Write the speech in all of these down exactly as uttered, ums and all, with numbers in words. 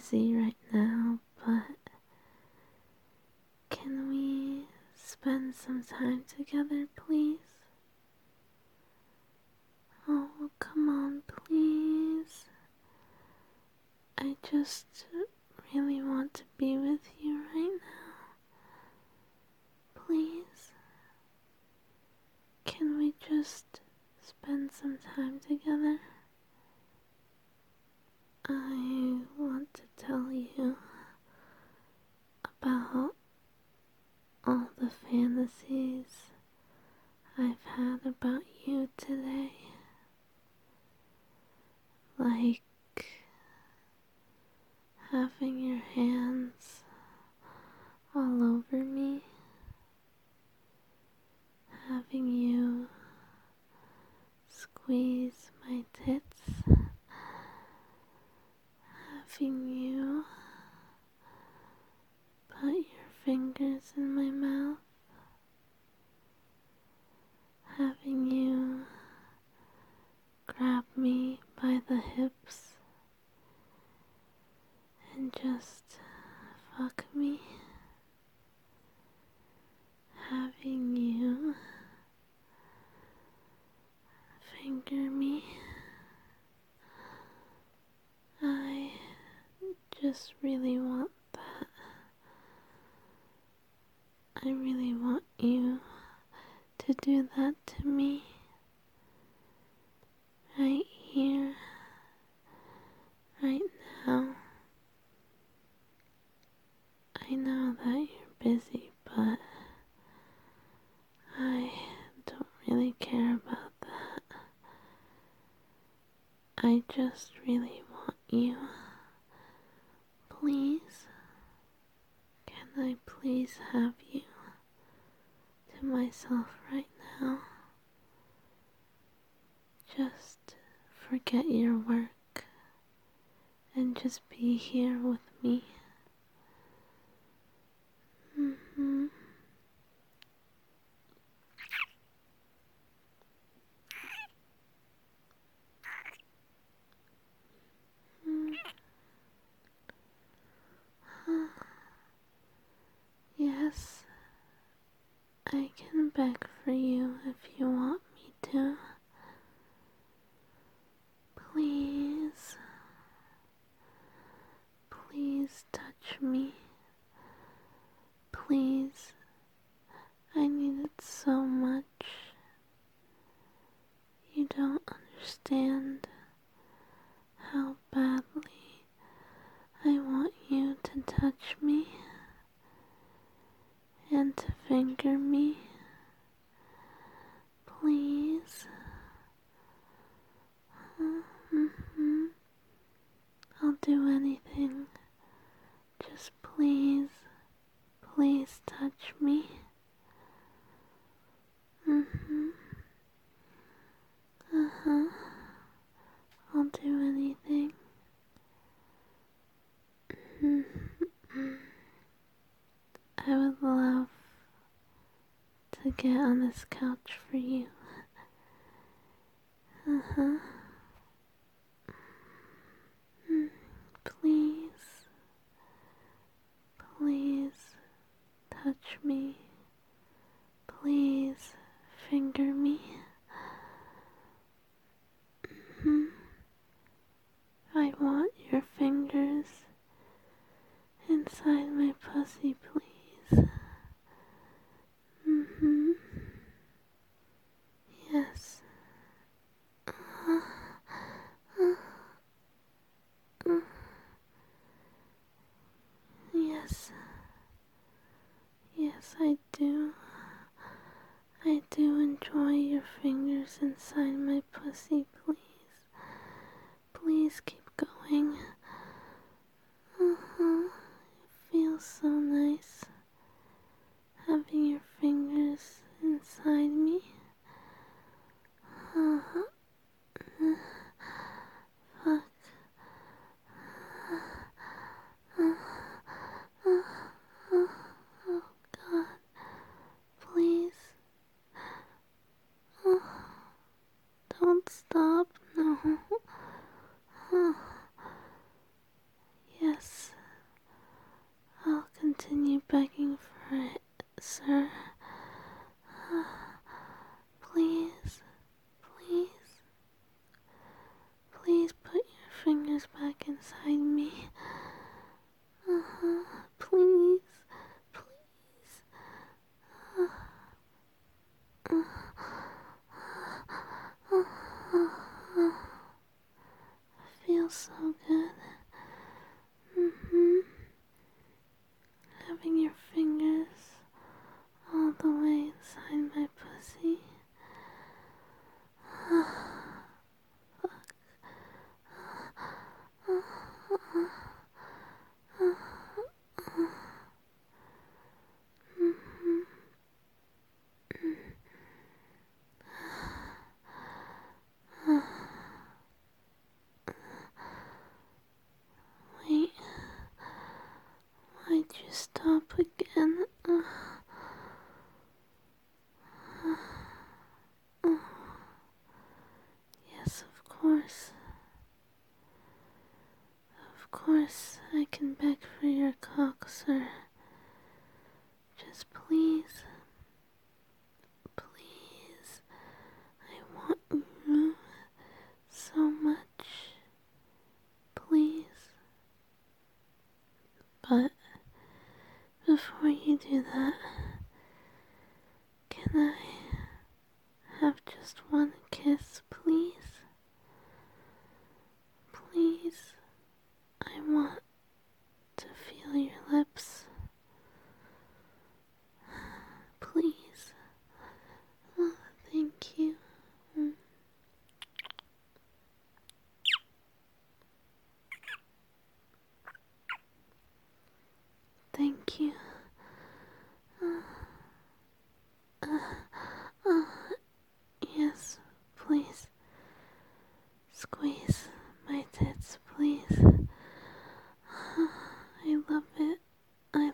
busy right now, but can we spend some time together, please? Oh, come on, please. I just really want to be with you right now. Please. Can we just spend some time together? I want to tell you about all the fantasies I've had about you today. Like having your hands all over me, having you squeeze my tits, having you put your fingers in my mouth, having you grab me by the hips and just fuck me, having you finger me. I just really want that. I really want you to do that to me. Right here, right now. I know that you're busy, but I don't really care about that. I just really want you. Please, can I please have you to myself right now? Just forget your work and just be here with me. Mm-hmm. Mm. Yes, I can beg for you if you want me to. Please, please touch me. Please, I need it so much. You don't understand how badly I want you to touch me and to finger me. Please. Mm-hmm. I'll do anything. Just please, please touch me. Mm-hmm. Uh-huh. I'll do anything. Mm-hmm. I would love to get on this couch for you. Uh-huh. Mm. Please, please touch me. Please finger me. Mm-hmm. I want your fingers inside my pussy, please. Mm-hmm. Yes. Uh, uh, uh. Yes. Yes, I do. I do enjoy your fingers inside my pussy, please. Please keep going. Uh-huh. It feels so nice having your fingers inside me. Uh-huh. Uh, fuck. Uh, uh, uh, oh God. Please. Oh, don't stop. No. Oh, continue begging for it, sir. Please, please, please put your fingers back inside me. Uh-huh. Please, please. Uh, uh, uh, uh, uh. Feels so good. Mm-hmm. Having your fingers all the way inside my pussy. Fuck. Mm-hmm. Wait. Why'd you stop again? Uh, uh, yes, of course. Of course, I can beg for your cock, sir. Just please, please, I want you so much. Please. But before you do that, can I have just one kiss, please? Please. I want to feel your lips. Please. Oh, thank you. Mm. Thank you. Uh, uh, uh, yes, please. Squeeze my tits, please. I love it. I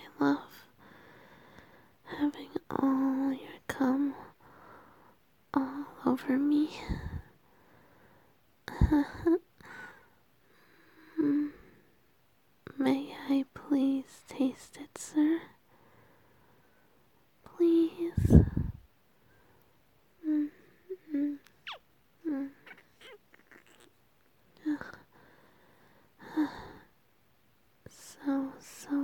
I love having all your cum all over me. Mm. May I please taste it, sir? Please. Mm, mm, mm. So, so